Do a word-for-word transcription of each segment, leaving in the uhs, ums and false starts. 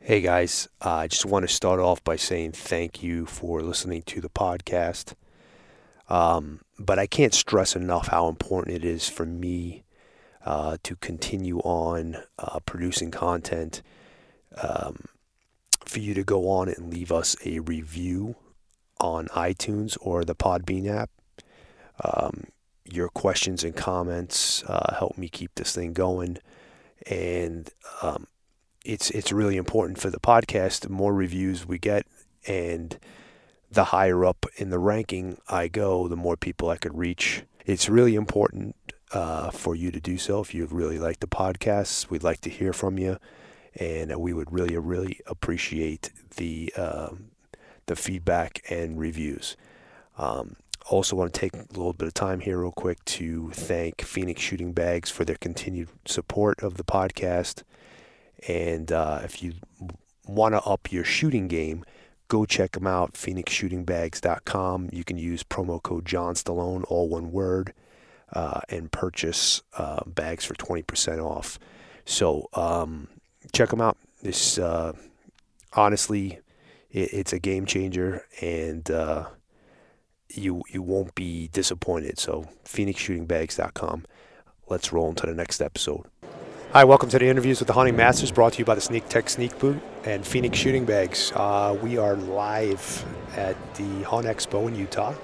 Hey guys, uh, I just want to start off by saying thank you for listening to the podcast. Um, but I can't stress enough how important it is for me uh, to continue on uh, producing content, um, for you to go on and leave us a review on iTunes or the Podbean app. Um, your questions and comments uh, help me keep this thing going. And um, it's it's really important for the podcast. The more reviews we get and the higher up in the ranking I go, the more people I could reach. It's really important uh, for you to do so. If you really like the podcast, we'd like to hear from you, and we would really, really appreciate the um, the feedback and reviews. Um, also want to take a little bit of time here real quick to thank Phoenix Shooting Bags for their continued support of the podcast. And uh, if you want to up your shooting game, go check them out, phoenix shooting bags dot com. You can use promo code John Stallone, all one word, uh, and purchase uh, bags for twenty percent off. So um, check them out. This uh, honestly, it, it's a game changer, and uh, you you won't be disappointed. So phoenix shooting bags dot com. Let's roll into the next episode. Hi, welcome to the Interviews with the Hunting Masters, brought to you by the Sneak Tech Sneak Boot and Phoenix Shooting Bags. Uh, we are live at the Hunt Expo in Utah,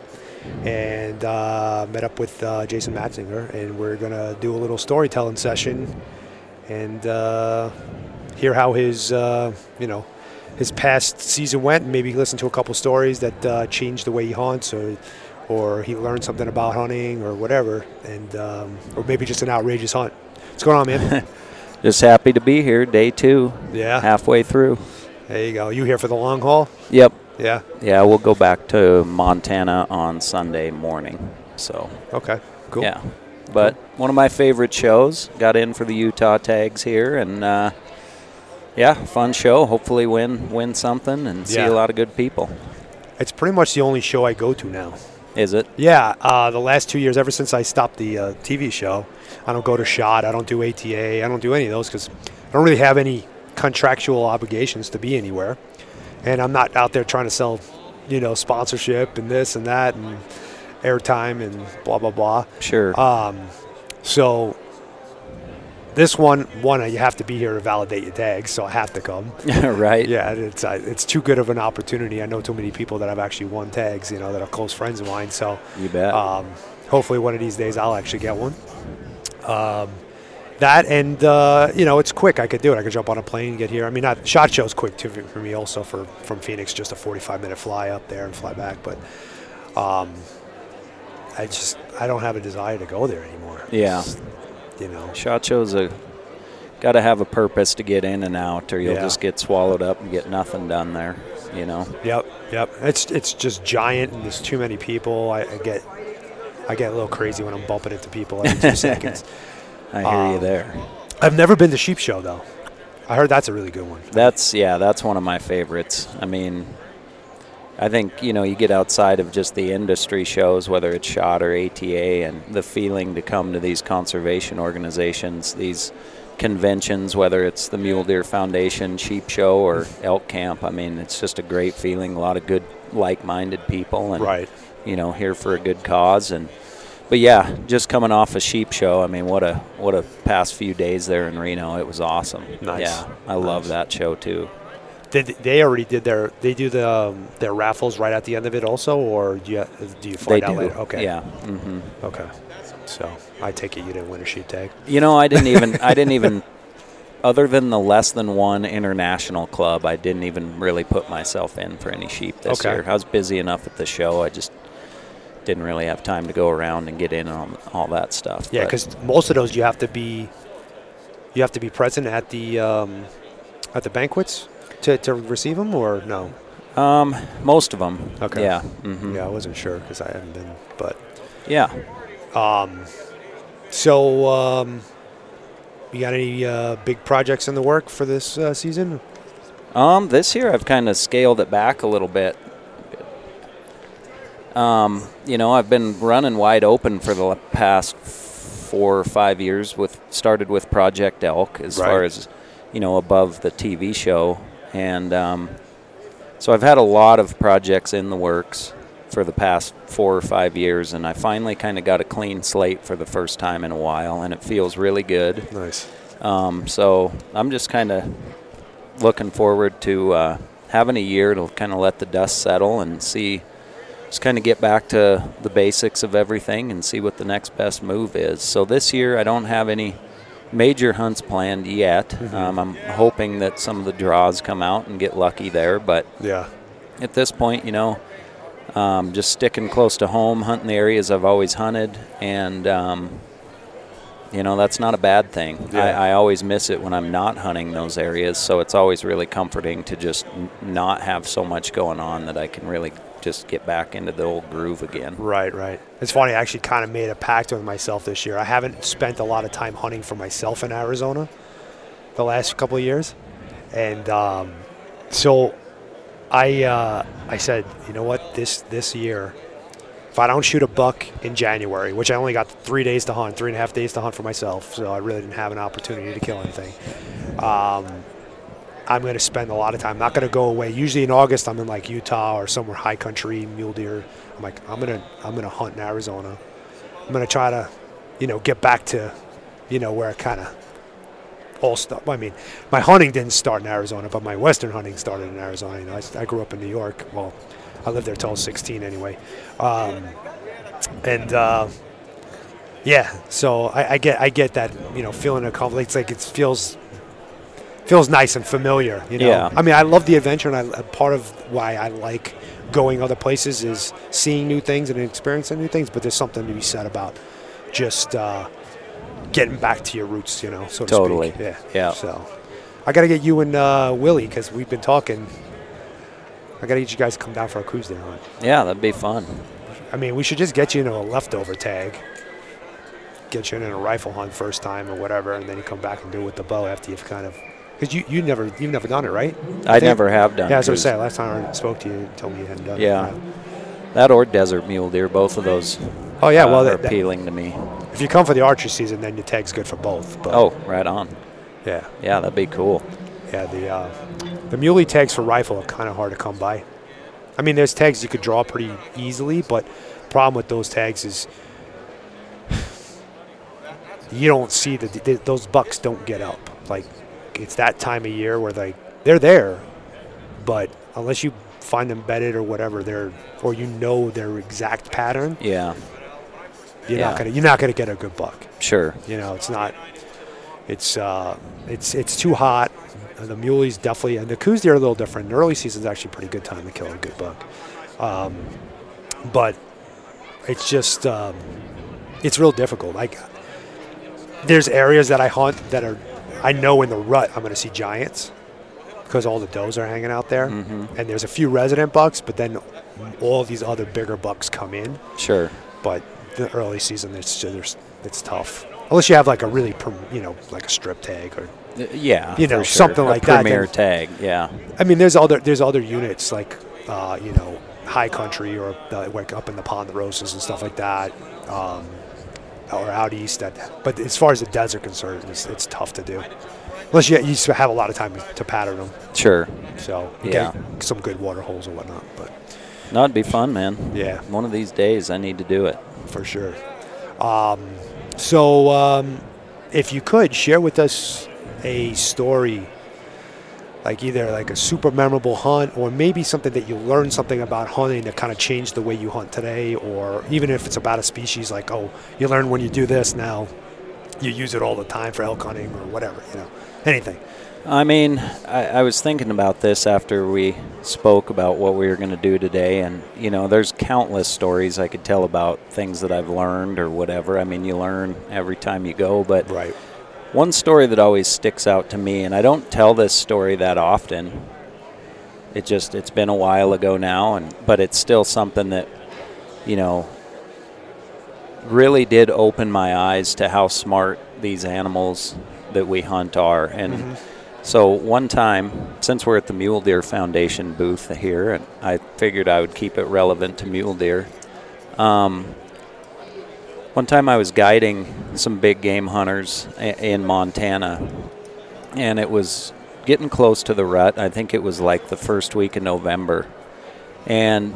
and uh, met up with uh, Jason Matzinger, and we're going to do a little storytelling session and uh, hear how his, uh, you know, his past season went, and maybe listen to a couple stories that uh, changed the way he hunts, or or he learned something about hunting or whatever, and um, or maybe just an outrageous hunt. What's going on, man? Just happy to be here, day two. Yeah. Halfway through. There you go. You here for the long haul? Yep. Yeah. Yeah, we'll go back to Montana on Sunday morning. So. Okay. Cool. Yeah. But cool. One of my favorite shows. Got in for the Utah tags here, and uh, yeah, fun show. Hopefully win win something and see yeah. a lot of good people. It's pretty much the only show I go to now. Is it? Yeah. Uh, the last two years, ever since I stopped the uh, T V show, I don't go to SHOT. I don't do A T A. I don't do any of those because I don't really have any contractual obligations to be anywhere. And I'm not out there trying to sell, you know, sponsorship and this and that and airtime and blah, blah, blah. Sure. Um, so this one, one, you have to be here to validate your tags, so I have to come. Right. Yeah, it's uh, it's too good of an opportunity. I know too many people that have actually won tags, you know, that are close friends of mine. So you bet. Um, hopefully one of these days I'll actually get one. Um, that and, uh, you know, it's quick. I could do it. I could jump on a plane and get here. I mean, not, SHOT Show's quick, too, for me also for from Phoenix, just a forty-five minute fly up there and fly back. But um, I just, I don't have a desire to go there anymore. Yeah. It's, you know. SHOT Show's a, got to have a purpose to get in and out, or you'll yeah. just get swallowed up and get nothing done there, you know. Yep, yep. It's it's just giant, and there's too many people. I, I get I get a little crazy when I'm bumping into people every two seconds. I hear um, you there. I've never been to Sheep Show, though. I heard that's a really good one. That's, yeah, that's one of my favorites. I mean, I think, you know, you get outside of just the industry shows, whether it's SHOT or A T A, and the feeling to come to these conservation organizations, these conventions, whether it's the Mule Deer Foundation, Sheep Show, or Elk Camp. I mean, it's just a great feeling. A lot of good, like-minded people, and right. you know, here for a good cause. And but yeah, just coming off a Sheep Show, I mean, what a what a past few days there in Reno. It was awesome. Nice. Yeah, I nice. love that show too. Did they already did their they do the um, their raffles right at the end of it also, or do you do you find they out do. later? Okay. Yeah. Mm-hmm. Okay. So I take it you didn't win a sheep tag. You know, I didn't even I didn't even other than the less than one international club, I didn't even really put myself in for any sheep this okay. year. I was busy enough at the show. I just didn't really have time to go around and get in on all that stuff. Yeah, because most of those you have to be you have to be present at the um, at the banquets to, to receive them, or no? Um, most of them. Okay. Yeah. Mm-hmm. Yeah, I wasn't sure because I haven't been, but yeah. Um, so um, you got any uh, big projects in the work for this uh, season? Um, this year I've kind of scaled it back a little bit. Um, you know, I've been running wide open for the past four or five years. With started with Project Elk as right. far as, you know, above the T V show. And um, so I've had a lot of projects in the works for the past four or five years, and I finally kind of got a clean slate for the first time in a while, and it feels really good. Nice. Um, so I'm just kind of looking forward to uh, having a year to kind of let the dust settle and see, just kind of get back to the basics of everything and see what the next best move is. So this year I don't have any major hunts planned yet. Mm-hmm. Um, I'm hoping that some of the draws come out and get lucky there, but yeah, at this point, you know, um, just sticking close to home, hunting the areas I've always hunted, and um, you know, that's not a bad thing. Yeah. I, I always miss it when I'm not hunting those areas, so it's always really comforting to just n- not have so much going on that I can really just get back into the old groove again. Right, right. It's funny, I actually kind of made a pact with myself this year. I haven't spent a lot of time hunting for myself in Arizona the last couple of years. And um, so I uh, I said, you know what, this this year, if I don't shoot a buck in January, which I only got three days to hunt, three and a half days to hunt for myself, so I really didn't have an opportunity to kill anything. Um, I'm going to spend a lot of time. I'm not going to go away. Usually in August, I'm in like Utah or somewhere high country, mule deer. I'm like, I'm going to, I'm going to hunt in Arizona. I'm going to try to, you know, get back to, you know, where I kind of all stuff. I mean, my hunting didn't start in Arizona, but my Western hunting started in Arizona. You know, I, I grew up in New York. Well, I lived there till I was sixteen anyway. Um, and, uh, yeah, so I, I get, I get that, you know, feeling of conflict. It's like it feels, feels nice and familiar, you know. Yeah. I mean, I love the adventure, and I, part of why I like going other places is seeing new things and experiencing new things. But there's something to be said about just uh, getting back to your roots, you know, so to Totally. speak. Yeah. Yeah. So I got to get you and uh, Willie, because we've been talking. I got to get you guys to come down for a cruise day hunt. Yeah, that'd be fun. I mean, we should just get you into a leftover tag, get you in a rifle hunt first time or whatever, and then you come back and do it with the bow after you've kind of. Because you, you never, you've never done it, right? I, I never have done it. Yeah, as I was saying, last time I spoke to you, you told me you hadn't done yeah. it. Yeah. That or desert mule deer, both of those oh, yeah, uh, well, are that, appealing to me. If you come for the archery season, then your tag's good for both. But Oh, right on. yeah. Yeah, that'd be cool. Yeah, the uh, the muley tags for rifle are kind of hard to come by. I mean, there's tags you could draw pretty easily, but the problem with those tags is you don't see the, the those bucks don't get up. Like, it's that time of year where they they're there, but unless you find them bedded or whatever, they're or you know their exact pattern, Yeah. you're Yeah. not gonna you're not gonna get a good buck. Sure. You know, it's not. It's uh, it's it's too hot. The muleys definitely, and the coos deer are a little different. The early season's actually a pretty good time to kill a good buck, um, but it's just um, it's real difficult. Like, there's areas that I hunt that are, I know in the rut I'm going to see giants because all the does are hanging out there, Mm-hmm. and there's a few resident bucks, but then all these other bigger bucks come in. Sure. But the early season, it's just it's tough. Unless you have like a really, prom- you know, like a strip tag or, Uh, Yeah. you know, for sure. something a like that, Premier then- tag. Yeah. I mean, there's other there's other units like, uh, you know, high country or uh, like up in the Ponderosas and stuff like that, um, or out east. That, but as far as the desert concerned, it's, it's tough to do, unless you you just have a lot of time to pattern them. Sure. So you Yeah. get some good water holes or whatnot. But No, it'd be fun, man. yeah, One of these days, I need to do it. for sure. Um, so um, if you could share with us a story, like either like a super memorable hunt or maybe something that you learned something about hunting that kind of changed the way you hunt today, or even if it's about a species, like, oh, you learn when you do this, now you use it all the time for elk hunting or whatever, you know, anything. I mean, I, I was thinking about this after we spoke about what we were going to do today, and, you know, there's countless stories I could tell about things that I've learned or whatever. I mean, you learn every time you go, but Right. one story that always sticks out to me, and I don't tell this story that often, it just, it's been a while ago now, and but it's still something that, you know, really did open my eyes to how smart these animals that we hunt are. And Mm-hmm. so one time, since we're at the Mule Deer Foundation booth here, and I figured I would keep it relevant to mule deer. Um, one time I was guiding some big game hunters a- in Montana, and it was getting close to the rut. I think it was like the first week of November. And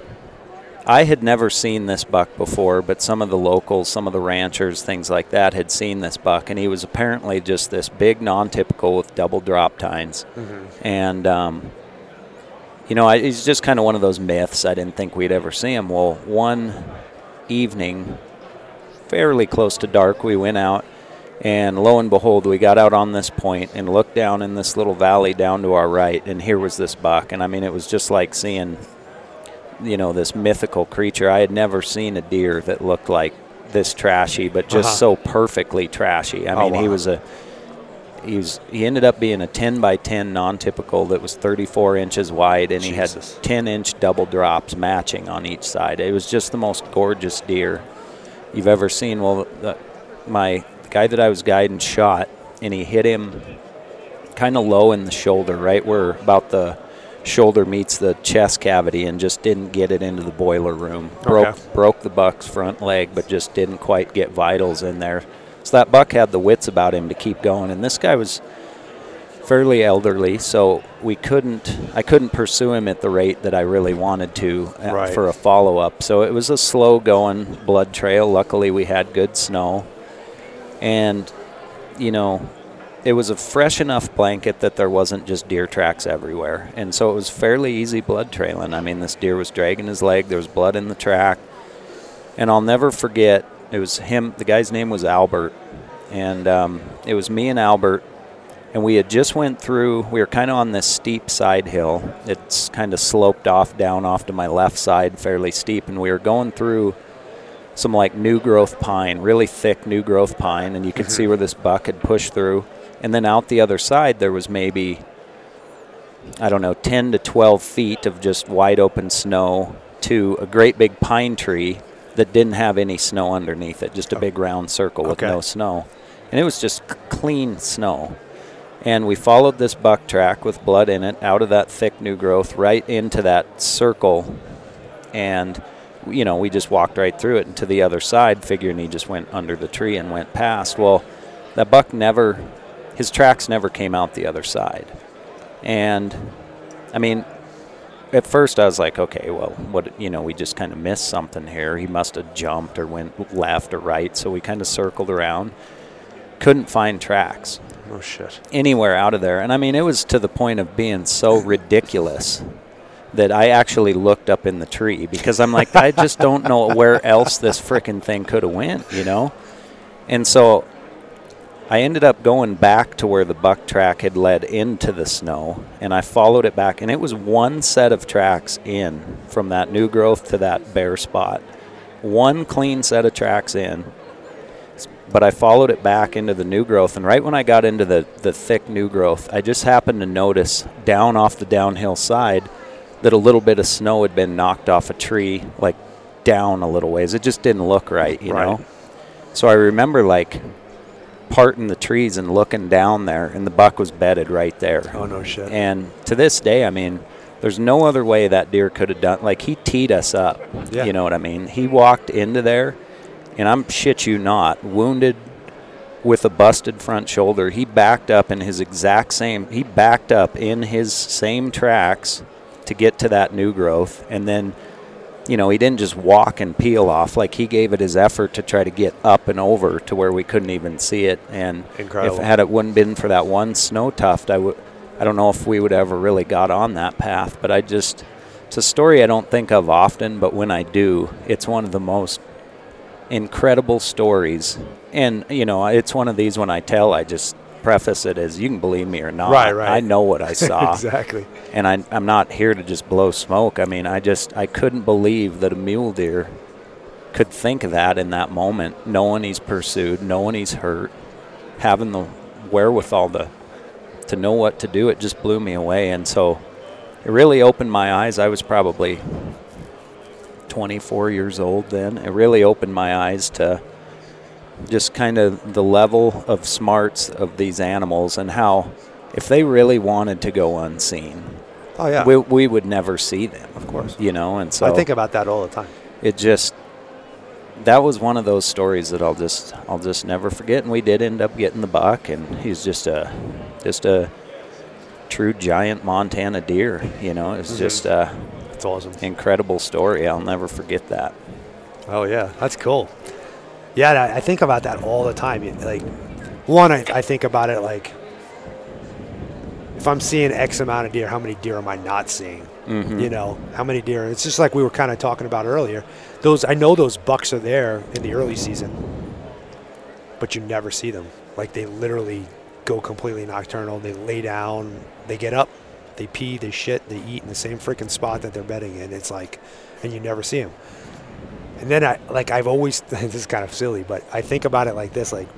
I had never seen this buck before, but some of the locals, some of the ranchers, things like that, had seen this buck. And he was apparently just this big non-typical with double drop tines. Mm-hmm. And, um, you know, I, he's just kind of one of those myths. I didn't think we'd ever see him. Well, one evening, fairly close to dark, we went out. And lo and behold, we got out on this point and looked down in this little valley down to our right, and here was this buck. And, I mean, it was just like seeing, you know, this mythical creature. I had never seen a deer that looked like this trashy, but just uh-huh. so perfectly trashy. I oh, mean, wow. he was a he was he ended up being a ten by ten non-typical that was thirty-four inches wide, and Jesus. He had ten inch double drops matching on each side. It was just the most gorgeous deer you've ever seen. Well, the, my the guy that I was guiding shot, and he hit him kind of low in the shoulder, right where about the shoulder meets the chest cavity, and just didn't get it into the boiler room. Broke okay. broke the buck's front leg, but just didn't quite get vitals in there. So that buck had the wits about him to keep going, and this guy was fairly elderly, so we couldn't I couldn't pursue him at the rate that I really wanted to uh, right. for a follow-up. So it was a slow-going blood trail. Luckily, we had good snow, and, you know, it was a fresh enough blanket that there wasn't just deer tracks everywhere. And so it was fairly easy blood trailing. I mean, this deer was dragging his leg. There was blood in the track. And I'll never forget, it was him. The guy's name was Albert. And um, it was me and Albert. And we had just went through, we were kind of on this steep side hill. It's kind of sloped off down off to my left side, fairly steep. And we were going through some like new growth pine, really thick new growth pine. And you could mm-hmm. see where this buck had pushed through. And then out the other side, there was maybe, I don't know, ten to twelve feet of just wide open snow to a great big pine tree that didn't have any snow underneath it, just a big round circle with okay. no snow. And it was just c- clean snow. And we followed this buck track with blood in it out of that thick new growth right into that circle. And, you know, we just walked right through it and to the other side, figuring he just went under the tree and went past. Well, that buck never... his tracks never came out the other side. And, I mean, at first I was like, okay, well, what, you know, we just kind of missed something here. He must have jumped or went left or right. So we kind of circled around. Couldn't find tracks. Oh, shit. Anywhere out of there. And, I mean, it was to the point of being so ridiculous that I actually looked up in the tree because I'm like, I just don't know where else this frickin' thing could have went, you know? And so I ended up going back to where the buck track had led into the snow, and I followed it back, and it was one set of tracks in from that new growth to that bare spot. One clean set of tracks in, but I followed it back into the new growth, and right when I got into the, the thick new growth, I just happened to notice down off the downhill side that a little bit of snow had been knocked off a tree, like down a little ways. It just didn't look right, you right. know? So I remember, like, parting the trees and looking down there, and the buck was bedded right there. Oh, no shit. And to this day, I mean, there's no other way that deer could have done. Like, he teed us up. Yeah. You know what I mean? He walked into there, and I'm shit you not, wounded with a busted front shoulder. He backed up in his exact same, he backed up in his same tracks to get to that new growth, and then, you know, he didn't just walk and peel off. Like, he gave it his effort to try to get up and over to where we couldn't even see it. And Incredible. If had it wouldn't been for that one snow tuft, I would, I don't know if we would ever really got on that path. But I just, it's a story I don't think of often, but when I do, it's one of the most incredible stories. And, you know, it's one of these when I tell, I just preface it as, you can believe me or not. Right, right. I know what I saw. Exactly. And I, I'm not here to just blow smoke. I mean, I just, I couldn't believe that a mule deer could think of that in that moment, knowing he's pursued, knowing he's hurt, having the wherewithal to, to know what to do. It just blew me away. And so it really opened my eyes. I was probably twenty-four years old then. It really opened my eyes to just kind of the level of smarts of these animals and how if they really wanted to go unseen, oh yeah, we, we would never see them, of course, you know. And so I think about that all the time. It just, that was one of those stories that I'll just I'll just never forget. And we did end up getting the buck, and he's just a just a true giant Montana deer. You know, it's mm-hmm. just a it's awesome, incredible story. I'll never forget that. Oh yeah, that's cool. Yeah, I think about that all the time. Like, one, I, I think about it like, if I'm seeing X amount of deer, how many deer am I not seeing? Mm-hmm. You know, how many deer? It's just like we were kind of talking about earlier. Those I know those bucks are there in the early season, but you never see them. Like, they literally go completely nocturnal. They lay down, they get up, they pee, they shit, they eat in the same freaking spot that they're bedding in. It's like, and you never see them. And then I like I've always this is kind of silly, but I think about it like this: like,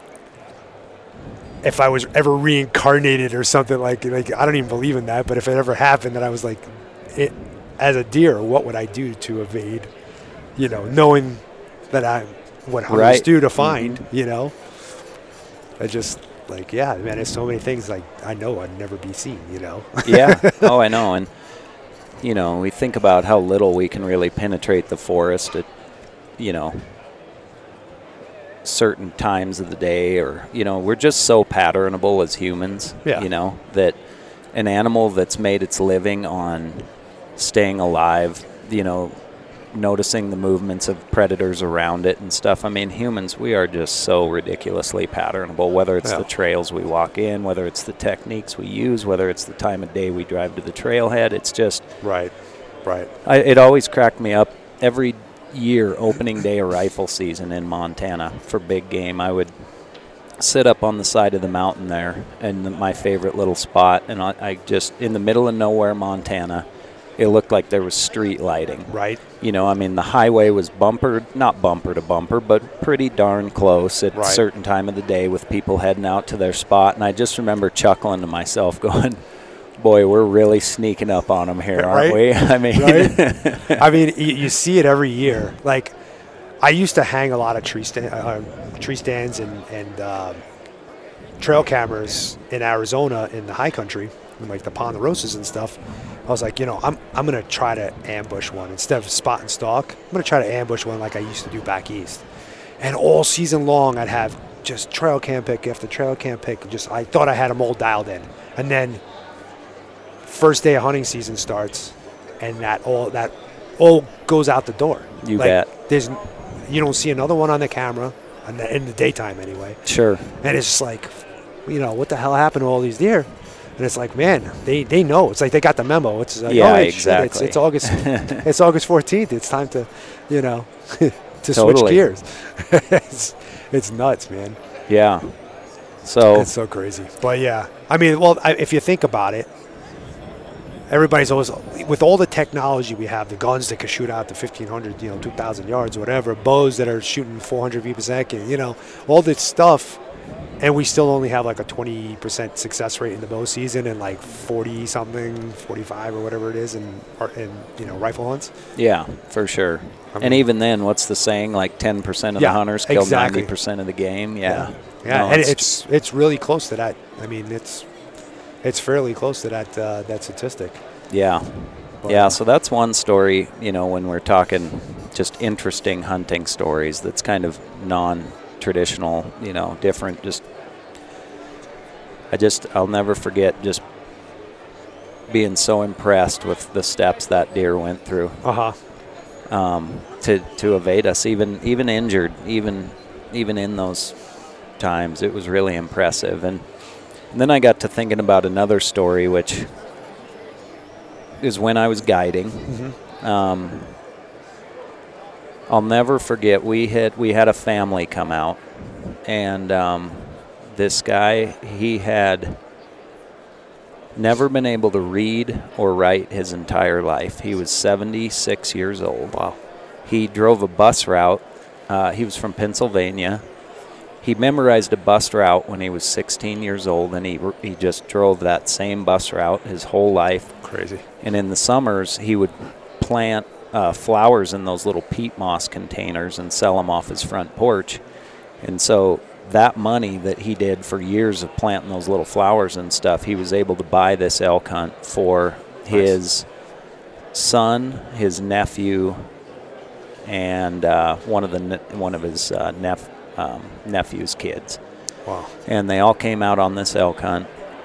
if I was ever reincarnated or something, like like I don't even believe in that, but if it ever happened, that I was like, it, as a deer, what would I do to evade? You know, knowing that I'm what hunters right. do to find. Mm-hmm. You know, I just like yeah, man. There's so many things like I know I'd never be seen. You know. Yeah. Oh, I know. And you know, we think about how little we can really penetrate the forest at, you know, certain times of the day, or, you know, we're just so patternable as humans, yeah. you know, that an animal that's made its living on staying alive, you know, noticing the movements of predators around it and stuff. I mean, humans, we are just so ridiculously patternable, whether it's yeah. the trails we walk in, whether it's the techniques we use, whether it's the time of day we drive to the trailhead. It's just... Right, right. I, it always cracked me up. Every year, opening day of rifle season in Montana for big game, I would sit up on the side of the mountain there in my favorite little spot, and I, I just, in the middle of nowhere, Montana, it looked like there was street lighting. Right. You know, I mean, the highway was bumper, not bumper to bumper, but pretty darn close at right. a certain time of the day with people heading out to their spot. And I just remember chuckling to myself going, boy, we're really sneaking up on them here, aren't right? we? I mean, right? I mean, you, you see it every year. Like, I used to hang a lot of tree, stand, uh, tree stands and, and uh, trail cameras in Arizona in the high country, in like the Ponderosas and stuff. I was like, you know, I'm I'm going to try to ambush one. Instead of spot and stalk, I'm going to try to ambush one like I used to do back east. And all season long, I'd have just trail cam pick after trail cam pick. Just I thought I had them all dialed in. And then first day of hunting season starts, and that all that all goes out the door. You like, bet. There's, you don't see another one on the camera, in the, in the daytime anyway. Sure. And it's just like, you know, what the hell happened to all these deer? And it's like, man, they, they know. It's like they got the memo. It's like, yeah, oh, wait, exactly. Shit, it's, it's August. It's August fourteenth. It's time to, you know, to totally. switch gears. it's, it's nuts, man. Yeah. So it's so crazy. But yeah, I mean, well, I, if you think about it, everybody's always, with all the technology we have, the guns that can shoot out to fifteen hundred, you know, two thousand yards or whatever, bows that are shooting four hundred feet per second, you know, all this stuff. And we still only have like a twenty percent success rate in the bow season and like forty something, forty-five or whatever it is in, in you know, rifle hunts. Yeah, for sure. I mean, and even then, what's the saying? Like ten percent of yeah, the hunters kill exactly. ninety percent of the game. Yeah. Yeah, yeah. No, and it's, it's it's really close to that. I mean, it's it's fairly close to that uh, that statistic. Yeah. But, yeah, so that's one story, you know, when we're talking just interesting hunting stories that's kind of non-traditional, you know, different, just I just, I'll never forget just being so impressed with the steps that deer went through. Uh-huh. Um, to, to evade us, even even injured, even even in those times. It was really impressive. And, and then I got to thinking about another story, which is when I was guiding. Mm-hmm. Um, I'll never forget, we had, we had a family come out, and um, this guy, he had never been able to read or write his entire life. He was seventy-six years old. Wow. He drove a bus route. Uh, he was from Pennsylvania. He memorized a bus route when he was sixteen years old, and he he just drove that same bus route his whole life. Crazy. And in the summers, he would plant uh, flowers in those little peat moss containers and sell them off his front porch. And so that money that he did for years of planting those little flowers and stuff, he was able to buy this elk hunt for nice. his son, his nephew, and uh, one of the ne- one of his uh, nep- um, nephew's kids. Wow! And they all came out on this elk hunt.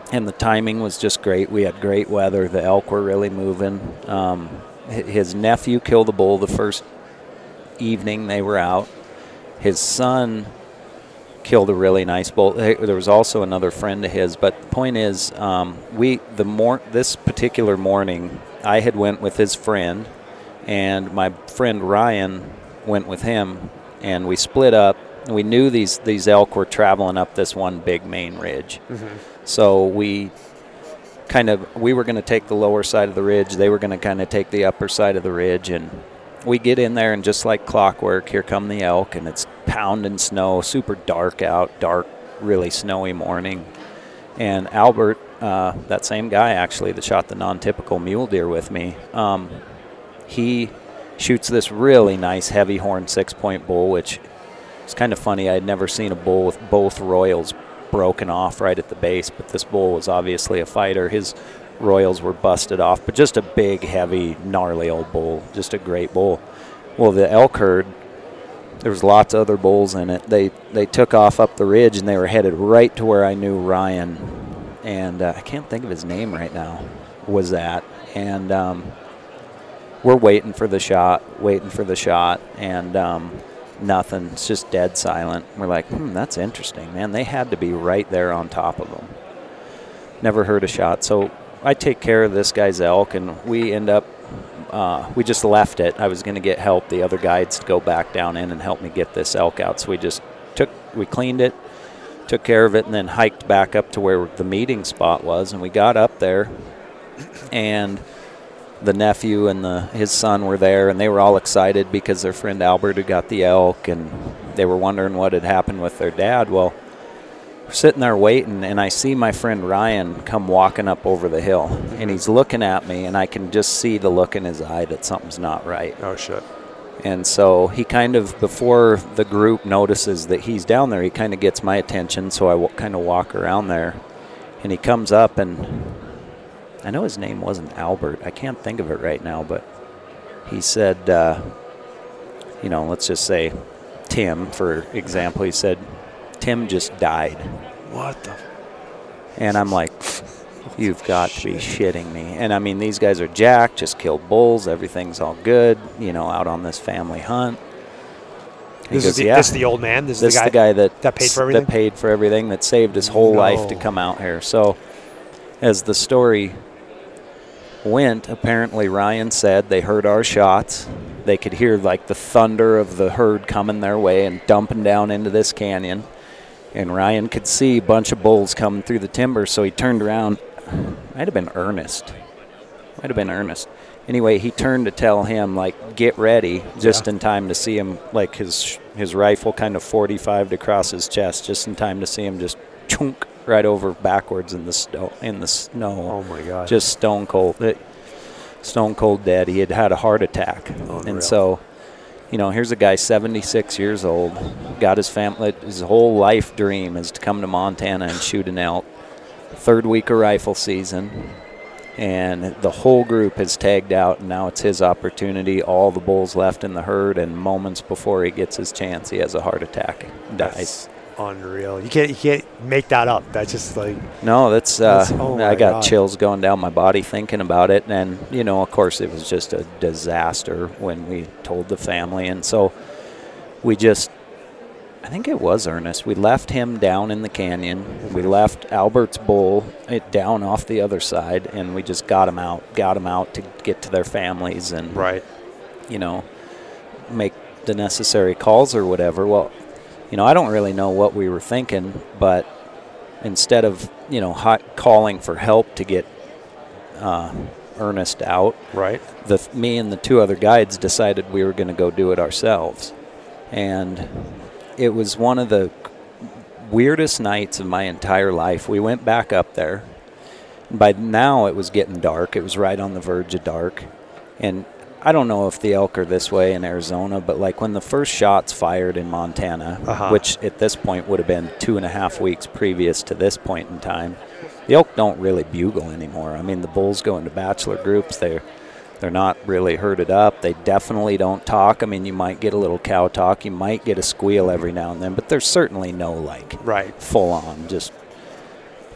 and the timing was just great. We had great weather. The elk were really moving. Um, his nephew killed a bull the first evening they were out. His son killed a really nice bull. There was also another friend of his, but the point is, um, we the mor- this particular morning, I had went with his friend, and my friend Ryan went with him, and we split up. And we knew these these elk were traveling up this one big main ridge, mm-hmm. so we kind of we were going to take the lower side of the ridge. They were going to kind of take the upper side of the ridge, and we get in there, and just like clockwork, here come the elk, and it's pounding snow, super dark out, dark, really snowy morning. And Albert, uh, that same guy actually that shot the non-typical mule deer with me, um, he shoots this really nice heavy horn six-point bull, which is kind of funny. I had never seen a bull with both royals broken off right at the base, but this bull was obviously a fighter. His royals were busted off, but just a big, heavy, gnarly old bull, just a great bull. Well, the elk herd, there was lots of other bulls in it. They they took off up the ridge, and they were headed right to where I knew Ryan, and uh, I can't think of his name right now, was at. And um, we're waiting for the shot, waiting for the shot, and um, nothing. It's just dead silent. We're like, hmm, that's interesting, man. They had to be right there on top of them. Never heard a shot. So I take care of this guy's elk, and we end up, uh, we just left it. I was going to get help, the other guides, to go back down in and help me get this elk out. So we just took, we cleaned it, took care of it, and then hiked back up to where the meeting spot was. And we got up there, and the nephew and the his son were there, and they were all excited because their friend Albert had got the elk, and they were wondering what had happened with their dad. Well, we're sitting there waiting, and I see my friend Ryan come walking up over the hill, and he's looking at me, and I can just see the look in his eye that something's not right. Oh, shit. And so he kind of, before the group notices that he's down there, he kind of gets my attention, so I w- kind of walk around there, and he comes up, and I know his name wasn't Albert. I can't think of it right now, but he said, uh, you know, let's just say Tim, for example. He said, Tim just died. What the? And I'm like, you've got to be shitting me. And, I mean, these guys are jacked, just killed bulls. Everything's all good, you know, out on this family hunt. He This, goes, is the, yeah. this is the old man? This, This is is the guy that, that paid for everything? That paid for everything, that saved his whole No. life to come out here. So as the story went, apparently Ryan said they heard our shots. They could hear like the thunder of the herd coming their way and dumping down into this canyon. And Ryan could see a bunch of bulls coming through the timber, so he turned around. Might have been Ernest. Might have been Ernest. Anyway, he turned to tell him, like, get ready, just yeah. in time to see him, like his his rifle kind of forty-fived across his chest, just in time to see him just chunk right over backwards in the snow. In the snow. Oh my God! Just stone cold, stone cold dead. He had had a heart attack, Unreal. And so, you know, here's a guy seventy-six years old, got his family, his whole life dream is to come to Montana and shoot an elk. Third week of rifle season, and the whole group has tagged out, and now it's his opportunity. All the bulls left in the herd, and moments before he gets his chance, he has a heart attack, dies. That's unreal. You can't you can't make that up. That's just like no. That's, uh, that's oh I got God. chills chills going down my body thinking about it, and you know, of course, it was just a disaster when we told the family, and so we just. I think it was Ernest. We left him down in the canyon. We left Albert's bull it down off the other side, and we just got him out, got him out to get to their families and, right. you know, make the necessary calls or whatever. Well, you know, I don't really know what we were thinking, but instead of, you know, hot calling for help to get uh, Ernest out, right? The me and the two other guides decided we were going to go do it ourselves, and it was one of the weirdest nights of my entire life. We went back up there. By now it was getting dark. It was right on the verge of dark. And I don't know if the elk are this way in Arizona, but like when the first shots fired in Montana, uh-huh. which at this point would have been two and a half weeks previous to this point in time, the elk don't really bugle anymore. I mean, the bulls go into bachelor groups. They're They're not really herded up. They definitely don't talk. I mean, you might get a little cow talk. You might get a squeal every now and then, but there's certainly no, like, right. full-on just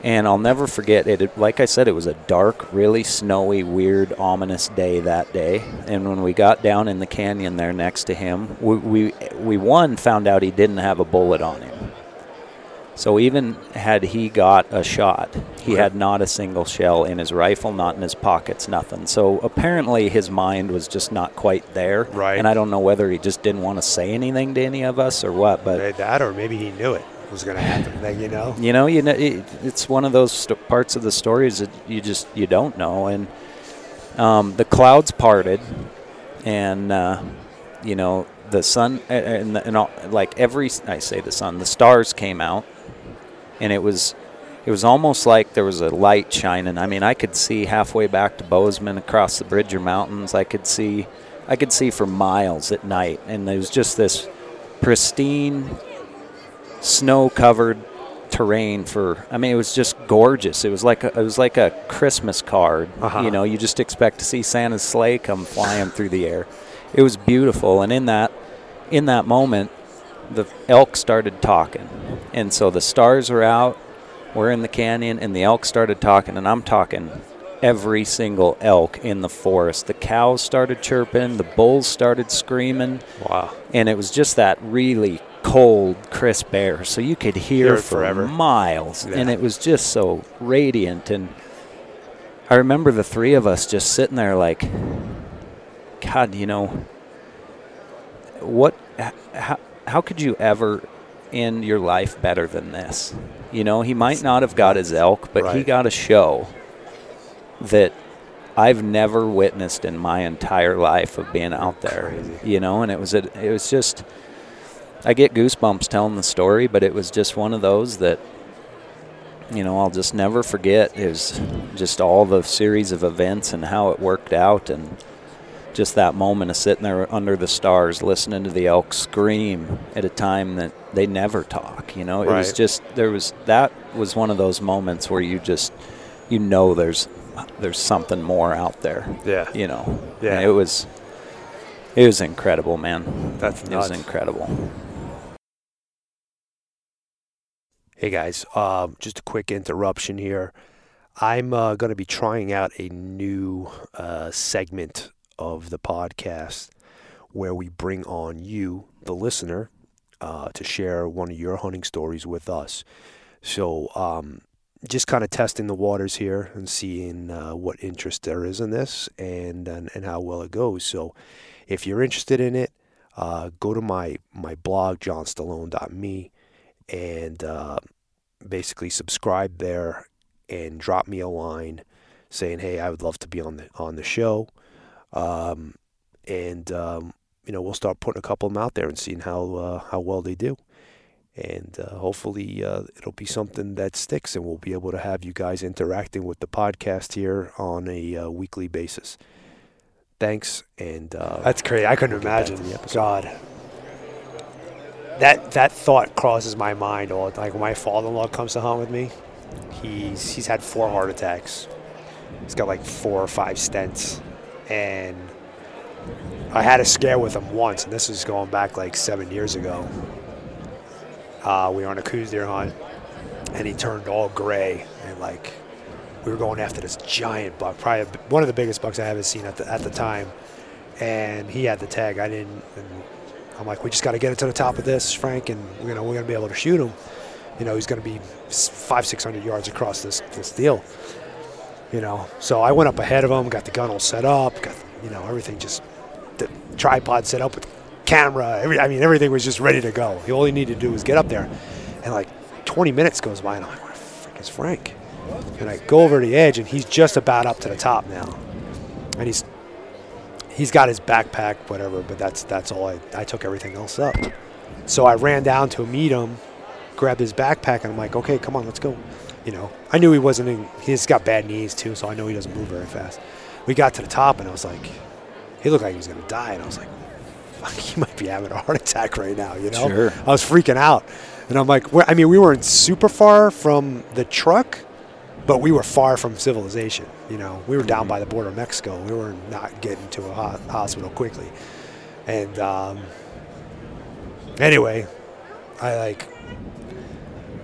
And I'll never forget it. Like I said, it was a dark, really snowy, weird, ominous day that day. And when we got down in the canyon there next to him, we we, we one found out he didn't have a bullet on him. So even had he got a shot, he had not a single shell in his rifle, not in his pockets, nothing. So apparently his mind was just not quite there. Right. And I don't know whether he just didn't want to say anything to any of us or what. But Maybe that, or maybe he knew it was going to happen. Like, you know, you know, you know, it, it's one of those st- parts of the stories that you just you don't know. And um, the clouds parted, and uh, you know, the sun and, and all, like every I say the sun, the stars came out. And it was it was almost like there was a light shining. I mean, I could see halfway back to Bozeman across the Bridger Mountains. I could see I could see for miles at night. And there was just this pristine, snow-covered terrain for I mean, it was just gorgeous. It was like a, it was like a Christmas card. Uh-huh. You know, you just expect to see Santa's sleigh come flying through the air. It was beautiful. And in that in that moment, the elk started talking. And so the stars were out, we're in the canyon, and the elk started talking. And I'm talking every single elk in the forest. The cows started chirping, the bulls started screaming. Wow. And it was just that really cold, crisp air. So you could hear, Hear it for forever. miles. Yeah. And it was just so radiant. And I remember the three of us just sitting there like, God, you know, what, how, how could you ever end your life better than this? You know, he might not have got his elk, but right. he got a show that I've never witnessed in my entire life of being out there. Crazy. You know, and it was a, it was just, I get goosebumps telling the story, but it was just one of those that, you know, I'll just never forget. It was just all the series of events and how it worked out, and just that moment of sitting there under the stars listening to the elk scream at a time that they never talk. You know, it right. was just, there was, that was one of those moments where you just, you know, there's, there's something more out there. Yeah. You know, Yeah. and it was, it was incredible, man. That's It was nuts. incredible. Hey guys, um, just a quick interruption here. I'm uh, going to be trying out a new uh, segment of the podcast where we bring on you, the listener, uh, to share one of your hunting stories with us. So um, just kind of testing the waters here and seeing uh, what interest there is in this and, and and how well it goes. So if you're interested in it, uh, go to my, my blog, john stallone dot me, and uh, basically subscribe there and drop me a line saying, hey, I would love to be on the on the show. Um, and, um, you know, we'll start putting a couple of them out there and seeing how uh, how well they do. And uh, hopefully uh, it'll be something that sticks, and we'll be able to have you guys interacting with the podcast here on a uh, weekly basis. Thanks. And uh, That's crazy. I couldn't get back to imagine. the episode. God. That that thought crosses my mind all the time. Like when my father-in-law comes to hunt with me, he's he's had four heart attacks. He's got like four or five stents. And I had a scare with him once, and this was going back like seven years ago. Uh, we were on a coos deer hunt, and he turned all gray, and like we were going after this giant buck, probably one of the biggest bucks I ever seen at the at the time. And he had the tag. I didn't. And I'm like, we just got to get it to the top of this, Frank, and you know we're gonna be able to shoot him. You know, he's gonna be five, six hundred yards across this this deal. You know, so I went up ahead of him, got the gun all set up, got you know everything just the tripod set up with the camera. Every, I mean, everything was just ready to go. All he needed to do was get up there, and like twenty minutes goes by, and I'm like, where the frick is Frank? And I go over the edge, and he's just about up to the top now, and he's he's got his backpack, whatever. But that's that's all. I I took everything else up, so I ran down to meet him, grabbed his backpack, and I'm like, okay, come on, let's go. You know, I knew he wasn't in, he's got bad knees too, so I know he doesn't move very fast. We got to the top, and I was like, he looked like he was going to die. And I was like, fuck, he might be having a heart attack right now, you know? Sure. I was freaking out. And I'm like, I mean, we weren't super far from the truck, but we were far from civilization. You know, we were down by the border of Mexico. We were not getting to a ho- hospital quickly. And um, anyway, I like, I'm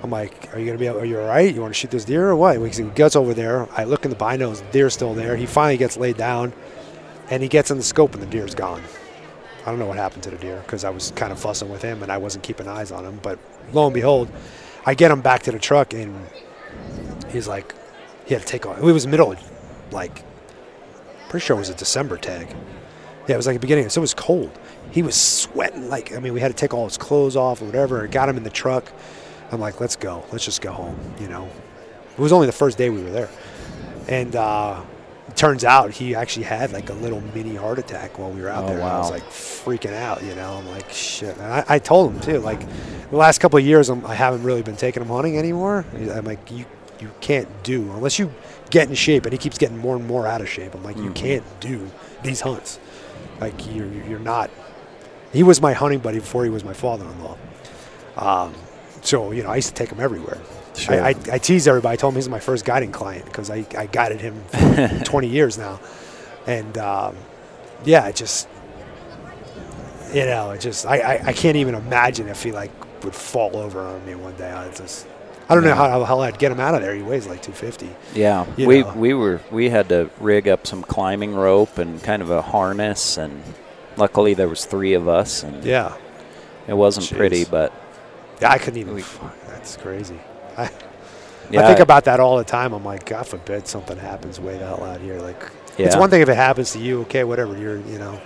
I'm like, are you gonna be? Are you all right? You want to shoot this deer or what? He gets over there. I look in the binos. The deer's still there. He finally gets laid down, and he gets in the scope, and the deer's gone. I don't know what happened to the deer because I was kind of fussing with him and I wasn't keeping eyes on him. But lo and behold, I get him back to the truck and he's like, he had to take off. It was middle, of, like, pretty sure it was a December tag. Yeah, it was like the beginning. So it was cold. He was sweating. Like, I mean, we had to take all his clothes off or whatever. Got him in the truck. I'm like, let's go. Let's just go home, you know. It was only the first day we were there. And, uh, it turns out he actually had like a little mini heart attack while we were out oh, there. Wow. I was like freaking out, you know. I'm like, shit. And I, I told him too, like the last couple of years I'm, I haven't really been taking him hunting anymore. I'm like, you you can't do, unless you get in shape, and he keeps getting more and more out of shape. I'm like, mm-hmm. you can't do these hunts. Like you're, you're not, he was my hunting buddy before he was my father-in-law. Um, so, you know, I used to take him everywhere. Sure. I, I, I tease everybody. I told him he's my first guiding client because I, I guided him for twenty years now. And, um, yeah, it just, you know, it just, I, I, I can't even imagine if he, like, would fall over on me one day. I just, I don't yeah. know how the hell I'd get him out of there. He weighs like two fifty. Yeah, we know. we were, we had to rig up some climbing rope and kind of a harness, and luckily there was three of us. And yeah. It wasn't Jeez. pretty, but. Yeah, I couldn't even, we, that's crazy. I, yeah, I think about that all the time. I'm like, God forbid something happens way the hell out here. Like, yeah. It's one thing if it happens to you, okay, whatever. You're, you know,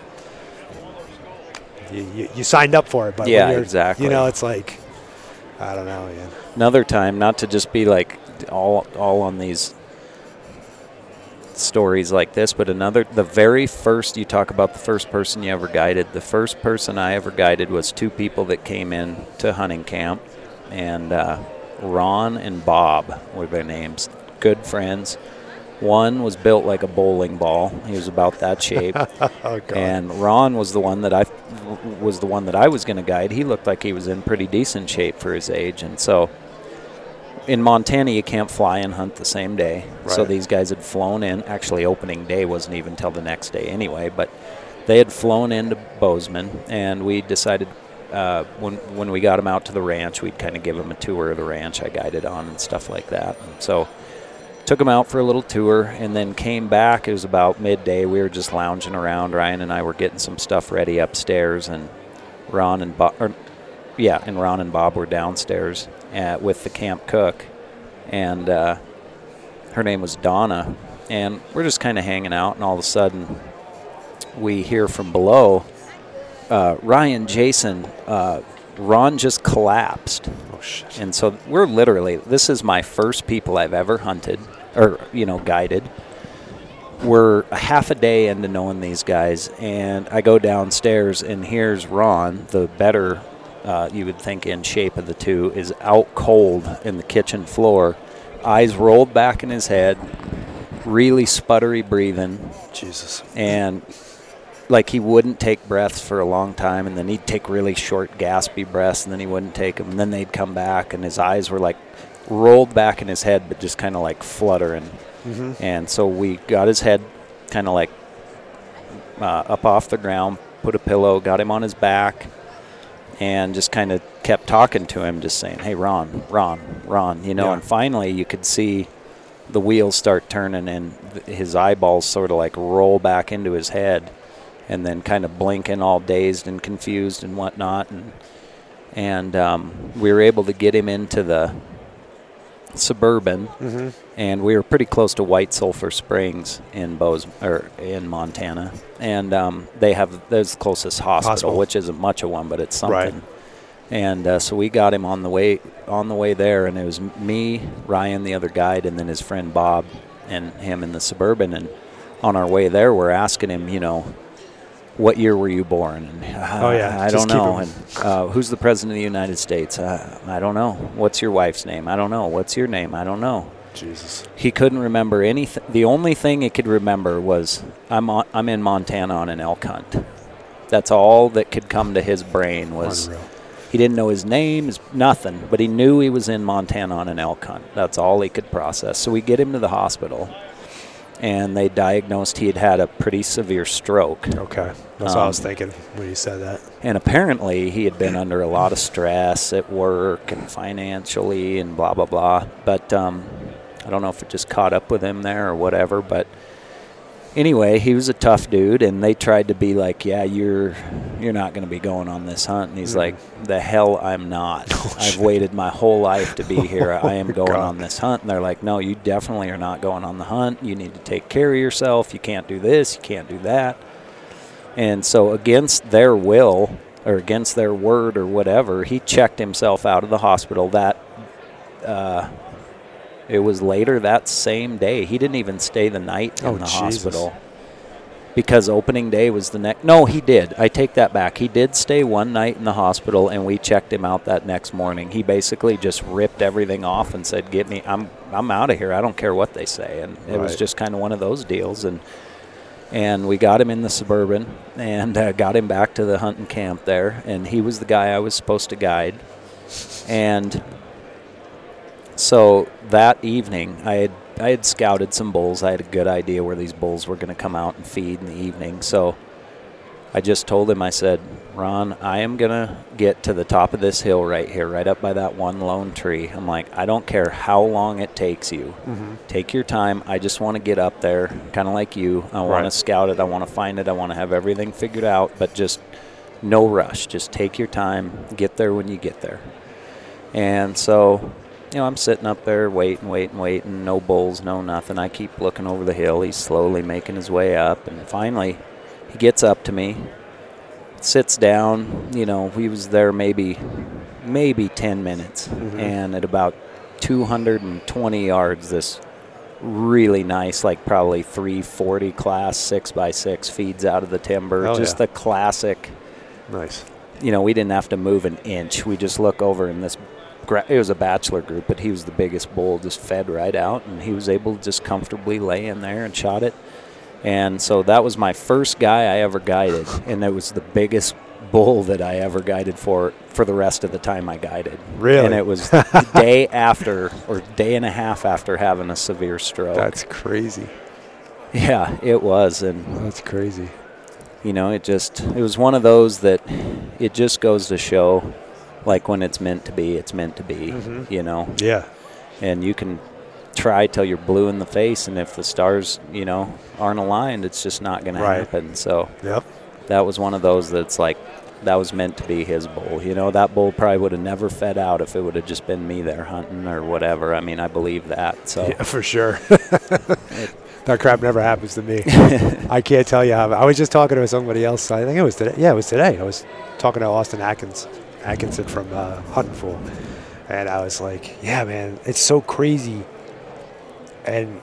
you, you, you signed up for it. But yeah, when you're, exactly. You know, it's like, I don't know, man. Another time, not to just be like all all on these stories like this, but another, the very first, you talk about the first person you ever guided. The first person I ever guided was two people that came in to hunting camp, and uh, Ron and Bob were their names. Good friends. One was built like a bowling ball. He was about that shape. Oh, God. And Ron was the one that I was the one that I was going to guide. He looked like he was in pretty decent shape for his age. And so in Montana, you can't fly and hunt the same day. Right. So these guys had flown in. Actually, opening day wasn't even till the next day anyway. But they had flown into Bozeman, and we decided uh, when when we got them out to the ranch, we'd kind of give them a tour of the ranch I guided on and stuff like that. And so took them out for a little tour, and then came back. It was about midday. We were just lounging around. Ryan and I were getting some stuff ready upstairs, and Ron and Bob, or, yeah, and Ron and Bob were downstairs at, with the camp cook, and uh, her name was Donna, and we're just kind of hanging out, and all of a sudden we hear from below, uh, Ryan, Jason, uh, Ron just collapsed. Oh, shit. And so we're literally, this is my first people I've ever hunted or, you know, guided. We're a half a day into knowing these guys, and I go downstairs, and here's Ron, the better, uh, you would think, in shape of the two, is out cold in the kitchen floor, eyes rolled back in his head, really sputtery breathing. Jesus. And like he wouldn't take breaths for a long time, and then he'd take really short, gaspy breaths, and then he wouldn't take them, and then they'd come back, and his eyes were like rolled back in his head, but just kind of like fluttering. Mm-hmm. And so we got his head kind of like uh, up off the ground, put a pillow, got him on his back, and just kind of kept talking to him, just saying, hey, Ron, Ron, Ron, you know, yeah. And finally you could see the wheels start turning, and his eyeballs sort of like roll back into his head, and then kind of blinking all dazed and confused and whatnot. And and um, we were able to get him into the Suburban, mm-hmm. and we were pretty close to White Sulphur Springs in Bose, or in Montana. And um, they have, there's the closest hospital, hospital, which isn't much of one, but it's something. Right. And uh, so we got him on the way on the way there, and it was me, Ryan, the other guide, and then his friend Bob, and him in the Suburban. And on our way there, we're asking him, you know, what year were you born? And, uh, oh, yeah. I Just don't know. And uh, who's the president of the United States? Uh, I don't know. What's your wife's name? I don't know. What's your name? I don't know. Jesus. He couldn't remember anything. The only thing he could remember was, I'm on, I'm in Montana on an elk hunt. That's all that could come to his brain was, Unreal. He didn't know his name, his, nothing, but he knew he was in Montana on an elk hunt. That's all he could process. So we get him to the hospital, and they diagnosed he had had a pretty severe stroke. Okay. That's um, what I was thinking when you said that. And apparently he had been under a lot of stress at work and financially and blah, blah, blah. But um, I don't know if it just caught up with him there or whatever. But anyway, he was a tough dude, and they tried to be like, yeah, you're you're not going to be going on this hunt. And he's mm. like, the hell I'm not. Oh, I've shit. waited my whole life to be here. oh, I am going God. on this hunt. And they're like, no, you definitely are not going on the hunt. You need to take care of yourself. You can't do this. You can't do that. And so against their will or against their word or whatever, he checked himself out of the hospital. That uh, it was later that same day. He didn't even stay the night in oh, the Jesus. hospital because opening day was the next. No, he did. I take that back. He did stay one night in the hospital, and we checked him out that next morning. He basically just ripped everything off and said, "Get me. I'm I'm out of here. I don't care what they say." And it right. was just kind of one of those deals. And And we got him in the Suburban and uh, got him back to the hunting camp there. And he was the guy I was supposed to guide. And so that evening, I had I had scouted some bulls. I had a good idea where these bulls were going to come out and feed in the evening. So I just told him, I said, Ron, I am going to get to the top of this hill right here, right up by that one lone tree. I'm like, I don't care how long it takes you. Mm-hmm. Take your time. I just want to get up there, kind of like you. I want right. to scout it. I want to find it. I want to have everything figured out, but just no rush. Just take your time. Get there when you get there. And so, you know, I'm sitting up there waiting, waiting, waiting. No bulls, no nothing. I keep looking over the hill. He's slowly making his way up, and finally he gets up to me, sits down. You know, he was there maybe maybe ten minutes. Mm-hmm. And at about two hundred twenty yards, this really nice, like probably three forty class six by six feeds out of the timber. Oh, just yeah. the classic. Nice. You know, we didn't have to move an inch. We just look over, and this, it was a bachelor group, but he was the biggest bull, just fed right out, and he was able to just comfortably lay in there and shot it. And so that was my first guy I ever guided, and it was the biggest bull that I ever guided for for the rest of the time I guided. Really? And it was the day after, or day and a half after having a severe stroke. That's crazy. Yeah, it was. And that's crazy. You know, it just, it was one of those that it just goes to show, like, when it's meant to be, it's meant to be, mm-hmm. you know? Yeah. And you can try till you're blue in the face, and if the stars, you know, aren't aligned, it's just not going right. to happen. So yep. that was one of those that's like, that was meant to be his bull. You know, that bull probably would have never fed out if it would have just been me there hunting or whatever. I mean, I believe that. So yeah, for sure. it, that crap never happens to me. I can't tell you how. I was just talking to somebody else. I think it was today. Yeah, it was today. I was talking to Austin Atkins, Atkinson from uh, Hunting Fool, and I was like, "Yeah, man, it's so crazy." And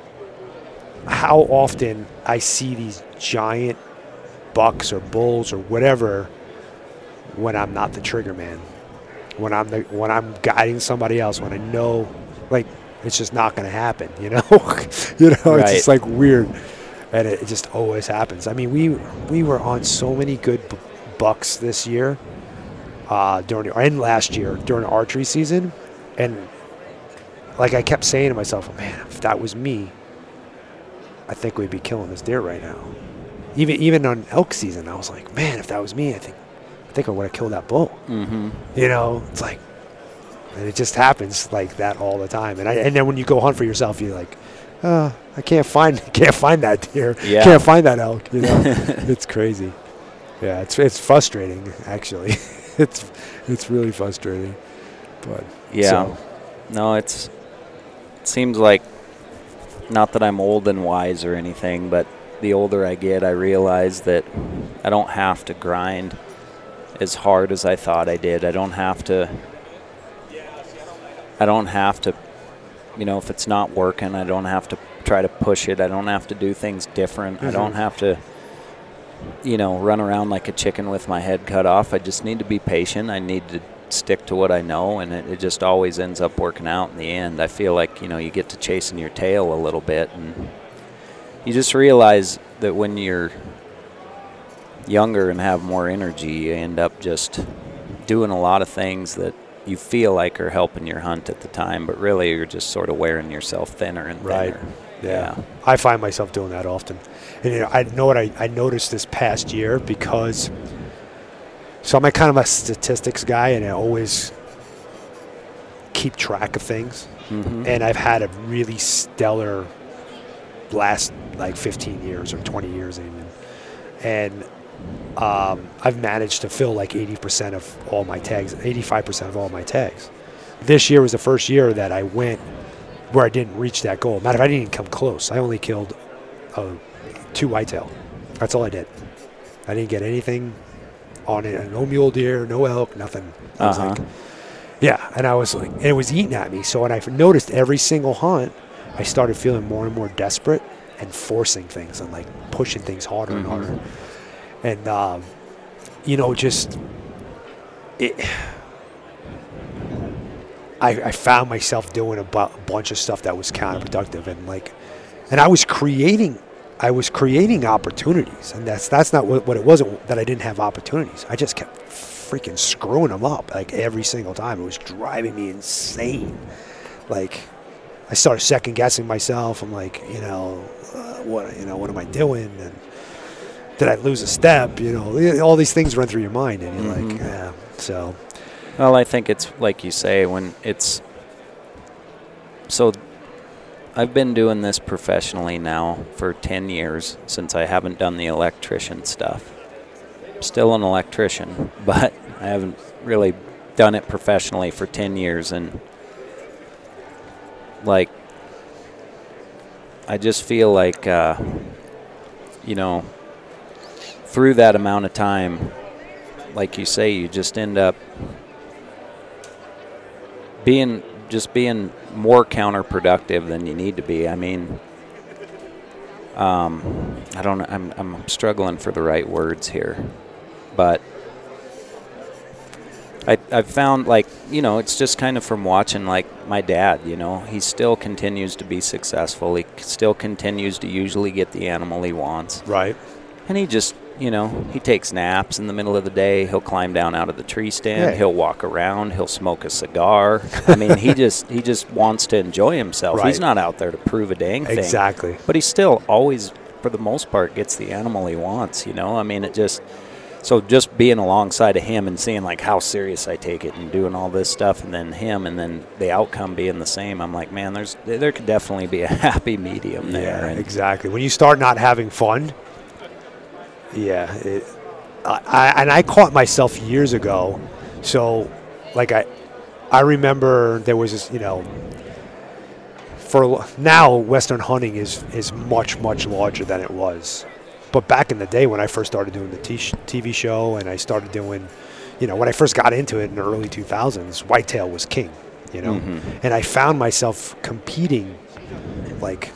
how often I see these giant bucks or bulls or whatever when I'm not the trigger man, when I'm the, when I'm guiding somebody else, when I know, like, it's just not going to happen, you know? you know, right. It's just like weird, and it, it just always happens. I mean, we we were on so many good b- bucks this year, uh, during and last year during archery season, and like I kept saying to myself, oh, man, if that was me, I think we'd be killing this deer right now. Even even on elk season, I was like, man, if that was me, I think I think I would have killed that bull. Mm-hmm. You know, it's like, and it just happens like that all the time. And I, and then when you go hunt for yourself, you're like, oh, I can't find can't find that deer. Yeah. Can't find that elk. You know, it's crazy. Yeah, it's it's frustrating actually. it's it's really frustrating. But yeah, so. no, it's it seems like, not that I'm old and wise or anything, but the older I get, I realize that I don't have to grind as hard as I thought I did. I don't have to. I don't have to, you know, if it's not working, I don't have to try to push it. I don't have to do things different. Mm-hmm. I don't have to, you know, run around like a chicken with my head cut off. I just need to be patient. I need to stick to what I know, and it, it just always ends up working out in the end. I feel like, you know, you get to chasing your tail a little bit, and you just realize that when you're younger and have more energy, you end up just doing a lot of things that you feel like are helping your hunt at the time, but really you're just sort of wearing yourself thinner and thinner. Right. Yeah. Yeah. I find myself doing that often. And you know, I know what I, I noticed this past year because so I'm a kind of a statistics guy and I always keep track of things. Mm-hmm. And I've had a really stellar last like fifteen years or twenty years even. And um, I've managed to fill like eighty percent of all my tags, eighty-five percent of all my tags. This year was the first year that I went where I didn't reach that goal. Matter of fact, I didn't even come close. I only killed uh, two whitetail. That's all I did. I didn't get anything on it. No mule deer, no elk, nothing. I was Uh-huh. like, yeah, and I was like, and it was eating at me. So when I noticed every single hunt, I started feeling more and more desperate and forcing things and like pushing things harder Mm-hmm. and harder. And, um, you know, just it. I, I found myself doing a bu- bunch of stuff that was counterproductive, and like, and I was creating, I was creating opportunities, and that's that's not what, what it wasn't that I didn't have opportunities. I just kept freaking screwing them up like every single time. It was driving me insane. Like, I started second guessing myself. I'm like, you know, uh, what you know, what am I doing? And did I lose a step? You know, all these things run through your mind, and you're Mhm. like, yeah. So. Well, I think it's like you say, when it's so I've been doing this professionally now for ten years since I haven't done the electrician stuff. Still an electrician, but I haven't really done it professionally for ten years. And like, I just feel like, uh, you know, through that amount of time, like you say, you just end up being just being more counterproductive than you need to be. I mean, um, I don't. I'm I'm struggling for the right words here, but I I've found, like, you know, it's just kind of from watching like my dad. You know, he still continues to be successful. He still continues to usually get the animal he wants. Right. And he just, you know, he takes naps in the middle of the day. He'll climb down out of the tree stand. Yeah. He'll walk around. He'll smoke a cigar. I mean, he just he just wants to enjoy himself. Right. He's not out there to prove a dang thing. Exactly. But he still always, for the most part, gets the animal he wants, you know? I mean, it just – so just being alongside of him and seeing, like, how serious I take it and doing all this stuff, and then him and then the outcome being the same, I'm like, man, there's there could definitely be a happy medium there. Yeah, And exactly. When you start not having fun – yeah, it, I, I, and I caught myself years ago. So, like I, I remember there was this, you know, for now Western hunting is is much much larger than it was, but back in the day when I first started doing the t- TV show and I started doing, you know, when I first got into it in the early two thousands, whitetail was king, you know, Mhm. and I found myself competing, like,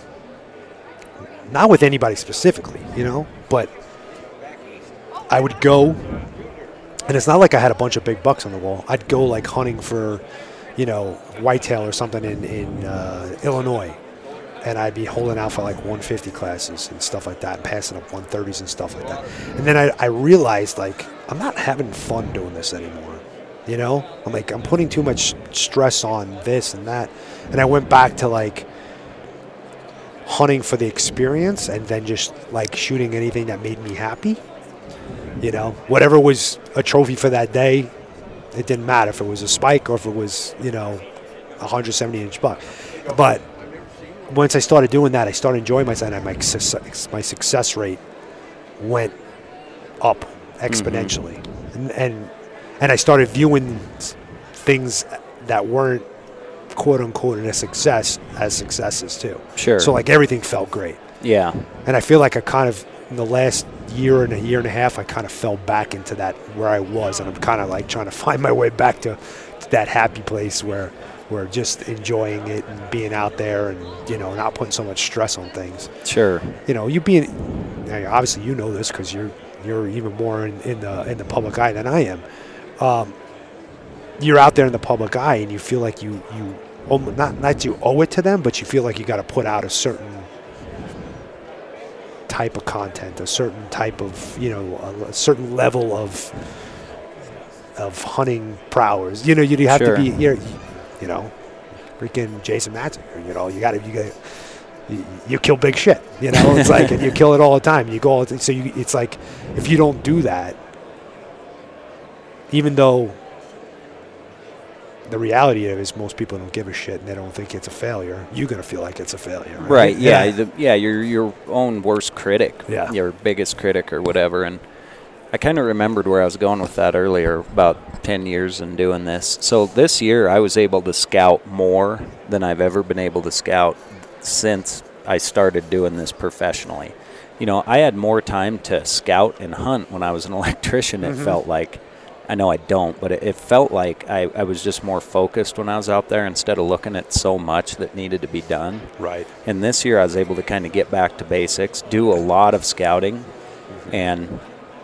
not with anybody specifically, you know, but I would go, and it's not like I had a bunch of big bucks on the wall. I'd go like hunting for, you know, whitetail or something in, in uh, Illinois, and I'd be holding out for like one fifty classes and stuff like that, passing up one thirties and stuff like that. And then I, I realized, like, I'm not having fun doing this anymore, you know? I'm like, I'm putting too much stress on this and that. And I went back to like hunting for the experience and then just like shooting anything that made me happy. You know, whatever was a trophy for that day, it didn't matter if it was a spike or if it was, you know, a one hundred seventy inch buck. But once I started doing that, I started enjoying myself, and my success, my success rate went up exponentially. Mm-hmm. And, and and I started viewing things that weren't quote unquote a success as successes too. Sure. So like everything felt great. Yeah. And I feel like I kind of, in the last year and a year and a half, I kind of fell back into that where I was, and I'm kind of like trying to find my way back to, to that happy place where we're just enjoying it and being out there and, you know, not putting so much stress on things. Sure. You know, you being, obviously you know this because you're you're even more in, in the in the public eye than I am. Um, you're out there in the public eye, and you feel like you you not not that you owe it to them, but you feel like you got to put out a certain type of content, a certain type of, you know, a, a certain level of of hunting prowess. You know, you, you have Sure. to be, you're, you know, freaking Jason Matzinger. You know, you got to, you got, you, you kill big shit. You know, it's like, and you kill it all the time. You go, all the, so you, it's like, if you don't do that, even though the reality of it is most people don't give a shit and they don't think it's a failure, you're going to feel like it's a failure. Right, right yeah. Yeah, the, yeah, you're your own worst critic, yeah. your biggest critic or whatever. And I kind of remembered where I was going with that earlier, about ten years in doing this. So this year I was able to scout more than I've ever been able to scout since I started doing this professionally. You know, I had more time to scout and hunt when I was an electrician, mm-hmm. it felt like. I know I don't, but it, it felt like I, I was just more focused when I was out there instead of looking at so much that needed to be done. Right. And this year I was able to kind of get back to basics, do a lot of scouting, mm-hmm. and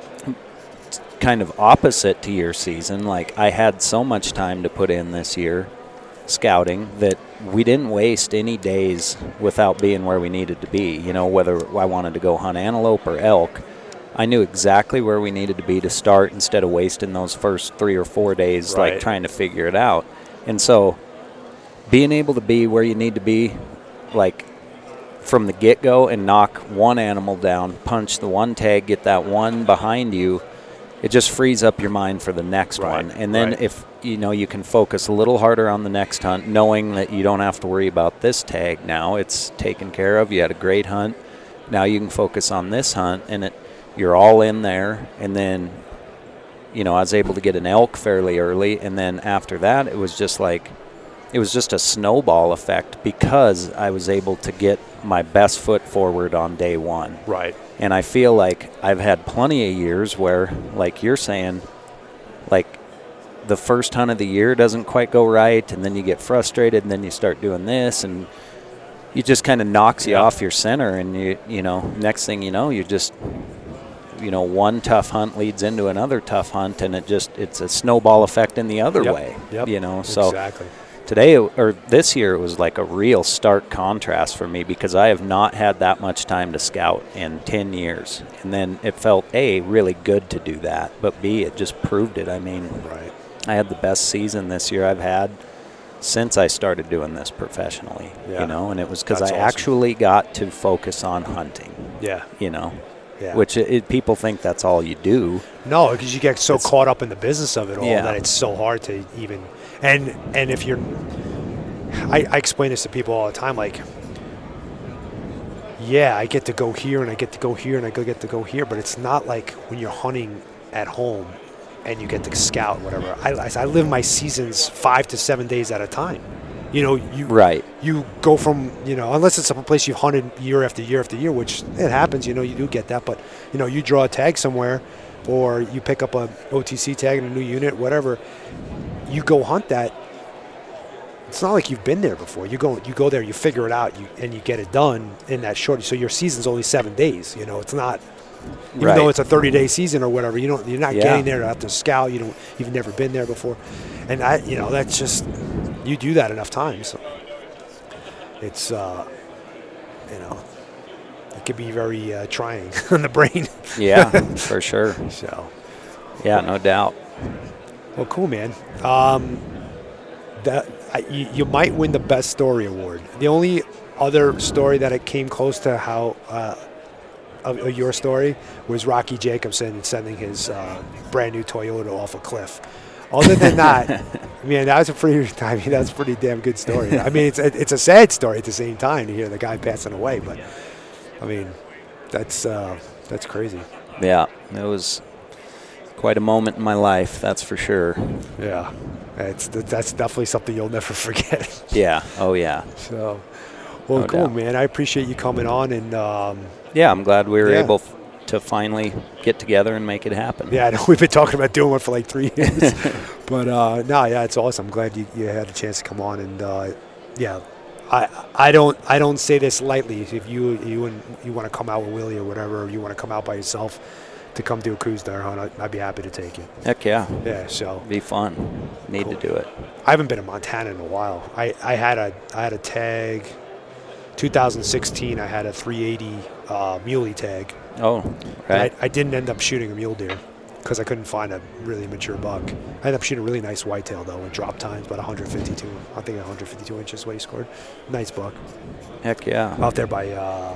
kind of opposite to your season, like I had so much time to put in this year scouting that we didn't waste any days without being where we needed to be. You know, whether I wanted to go hunt antelope or elk, I knew exactly where we needed to be to start instead of wasting those first three or four days right. like trying to figure it out. And so being able to be where you need to be, like from the get-go, and knock one animal down, punch the one tag, get that one behind you, it just frees up your mind for the next right. one. And then right. if, you know, you can focus a little harder on the next hunt, knowing that you don't have to worry about this tag now. It's taken care of. You had a great hunt. Now you can focus on this hunt, and it you're all in there. And then, you know, I was able to get an elk fairly early, and then after that it was just like it was just a snowball effect because I was able to get my best foot forward on day one. Right. And I feel like I've had plenty of years where, like you're saying, like the first hunt of the year doesn't quite go right, and then you get frustrated, and then you start doing this, and it just kind of knocks you yeah. off your center, and you you know, next thing you know, you just, you know, one tough hunt leads into another tough hunt, and it just, it's a snowball effect in the other yep. way, yep. you know, so exactly. Today, or this year, it was like a real stark contrast for me because I have not had that much time to scout in ten years. And then it felt, A, really good to do that, but B, it just proved it. I mean, right. I had the best season this year I've had since I started doing this professionally, yeah. you know, and it was because I awesome. actually got to focus on hunting. Yeah. You know, yeah. which it, it, people think that's all you do. No, because you get so it's, caught up in the business of it all yeah. that it's so hard to even – And and if you're, I, I explain this to people all the time, like, yeah, I get to go here and I get to go here and I get to go here, but it's not like when you're hunting at home and you get to scout, whatever. I, I live my seasons five to seven days at a time. You know, you right. you go from, you know, unless it's a place you've hunted year after year after year, which it happens, you know, you do get that, but, you know, you draw a tag somewhere or you pick up a O T C tag in a new unit, whatever. You go hunt that, it's not like you've been there before. You go you go there, you figure it out, you, and you get it done in that short. So your season's only seven days. You know, it's not, even right. though it's a thirty-day season or whatever, you don't, you're not yeah. getting there to have to scout. You don't, you've never been there before. And, I, you know, that's just, you do that enough times. It's, uh, you know, it could be very uh, trying on the brain. Yeah, for sure. So, yeah, no doubt. Well, cool, man. Um, that I, you, you might win the best story award. The only other story that it came close to how uh, of, of your story was Rocky Jacobson sending his uh, brand new Toyota off a cliff. Other than that, man, that was a pretty. I mean, that's a pretty damn good story. I mean, it's a, it's a sad story at the same time to hear the guy passing away, but I mean, that's uh, that's crazy. Yeah, it was quite a moment in my life, that's for sure. Yeah, it's that's definitely something you'll never forget. Yeah. Oh yeah. So, well, no cool, doubt. man. I appreciate you coming on, and um, yeah, I'm glad we were yeah. able f- to finally get together and make it happen. Yeah, I know we've been talking about doing one for like three years, but uh, no, yeah, it's awesome. I'm glad you, you had a chance to come on, and uh, yeah, I I don't I don't say this lightly. If you you and you want to come out with Willie or whatever, or you want to come out by yourself to come do a cruise there hunt, I'd, I'd be happy to take you. Heck yeah. Yeah, so be fun. Need cool. to do it. I haven't been to Montana in a while. I, I had a I had a tag. twenty sixteen, I had a three eighty uh, muley tag. Oh, right. I, I didn't end up shooting a mule deer. because I couldn't find a really mature buck. I ended up shooting a really nice whitetail, though, with drop times, about one fifty-two. I think one fifty-two inches what he scored. Nice buck. Heck yeah. Out there by uh,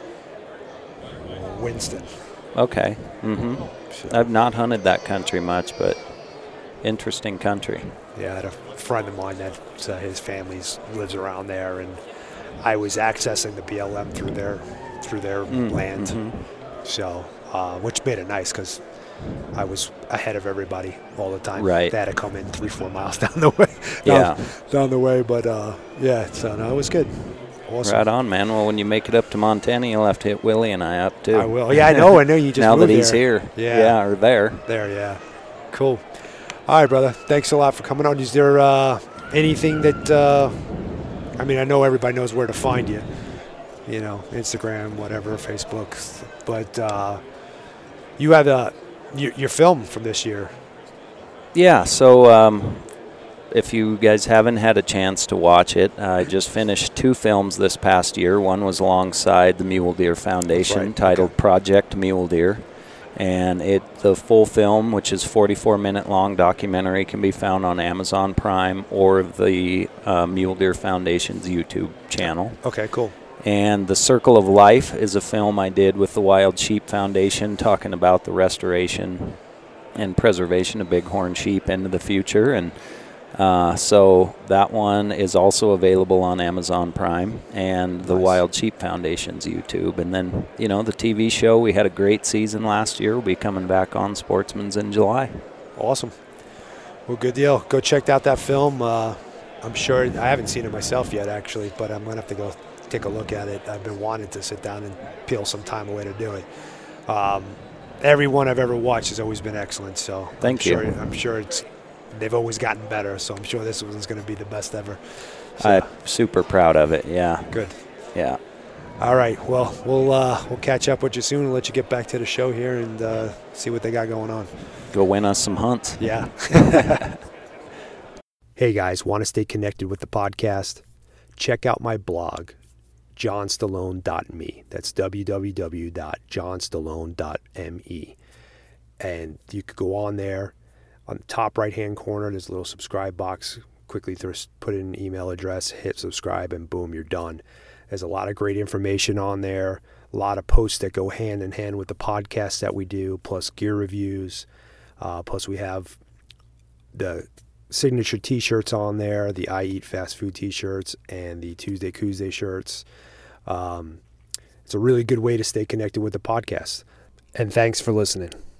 Winston. Okay. Mm-hmm. So, I've not hunted that country much, but interesting country. yeah, I had a friend of mine that uh, his family lives around there, and I was accessing the B L M through their through their Mm, land. mhm. So, uh, which made it nice because I was ahead of everybody all the time. Right. They had to come in three, four miles down the way. Yeah. Down, down the way, but uh, yeah, so no, it was good. Awesome. Right on, man. Well, when you make it up to Montana, you'll have to hit Willie and I up, too. I will. Yeah, I know. I know you just now moved that he's there. here. Yeah. Yeah, or there. There, yeah. Cool. All right, brother. Thanks a lot for coming on. Is there uh, anything that, uh, I mean, I know everybody knows where to find you. You know, Instagram, whatever, Facebook. But uh, you have a, your, your film from this year. Yeah, so um, if you guys haven't had a chance to watch it, I just finished two films this past year. One was alongside the Mule Deer Foundation, Right, titled okay. Project Mule Deer. And it the full film, which is forty-four minute long documentary, can be found on Amazon Prime or the uh, Mule Deer Foundation's YouTube channel. Okay, cool. And The Circle of Life is a film I did with the Wild Sheep Foundation, talking about the restoration and preservation of bighorn sheep into the future. And uh, so that one is also available on Amazon Prime and the Nice. Wild Sheep Foundation's YouTube. And then, you know, the T V show, we had a great season last year. We'll be coming back on Sportsman's in July. Awesome. Well, good deal. Go check out that film. Uh, I'm sure, I haven't seen it myself yet, actually, but I'm going to have to go take a look at it. I've been wanting to sit down and peel some time away to do it. Um, every one I've ever watched has always been excellent. So Thank I'm you. Sure, I'm sure it's they've always gotten better. So I'm sure this one's going to be the best ever. So, I'm super proud of it, yeah. good. Yeah. All right. Well, we'll uh, we'll catch up with you soon and let you get back to the show here and uh, see what they got going on. Go win us some hunts. Yeah. Hey guys, want to stay connected with the podcast? Check out my blog, john stallone dot me. That's w w w dot john stallone dot me. And you could go on there. On the top right-hand corner, there's a little subscribe box. Quickly th- put in an email address, hit subscribe, and boom, you're done. There's a lot of great information on there, a lot of posts that go hand in hand with the podcast that we do, plus gear reviews. Uh, plus we have the signature t-shirts on there, the I Eat Fast Food t-shirts and the Tuesday Tuesday shirts. Um, it's a really good way to stay connected with the podcast. And thanks for listening.